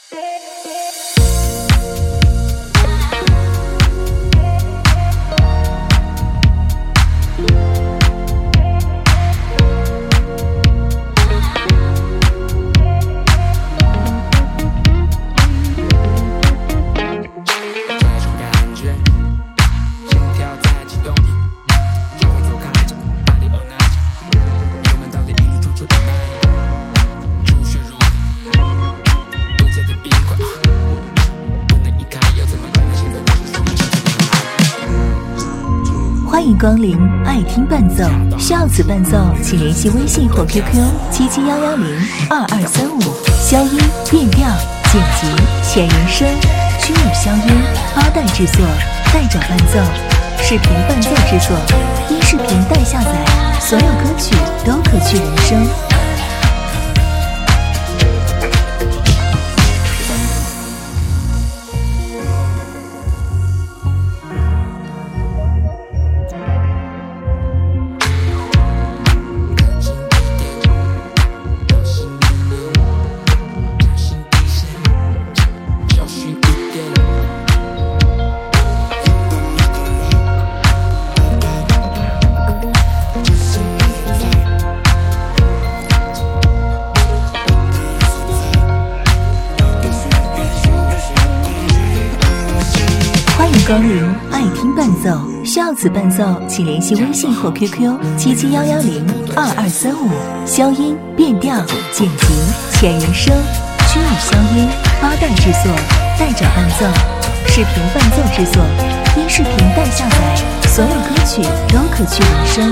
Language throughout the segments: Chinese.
欢迎光临爱听伴奏，需要此伴奏请联系微信或 QQ 771102235。消音、变调、剪辑、前人声、虚拟消音、八代制作、代找伴奏、视频伴奏制作、音视频代下载，所有歌曲都可去人声。光临爱听伴奏，需要此伴奏请联系微信或 QQ 771102235。消音、变调、剪辑、前人声、虚拟消音、八代制作、代找伴奏、视频伴奏制作、音视频代下载，所有歌曲都可去人声。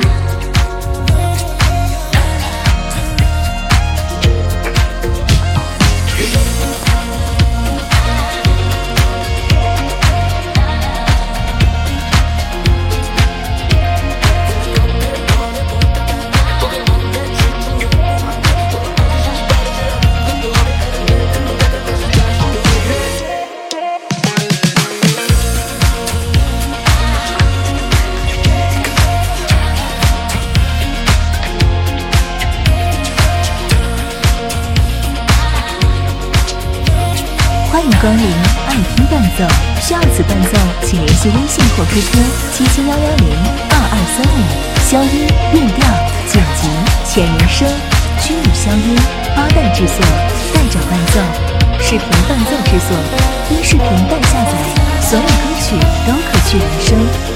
欢迎光临爱听伴奏，需要此伴奏请联系微信或 QQ 771102235。消音、变调、剪辑、前人声、虚拟消音、八代制作、代找伴奏、视频伴奏制作、音视频代下载，所有歌曲都可去人声。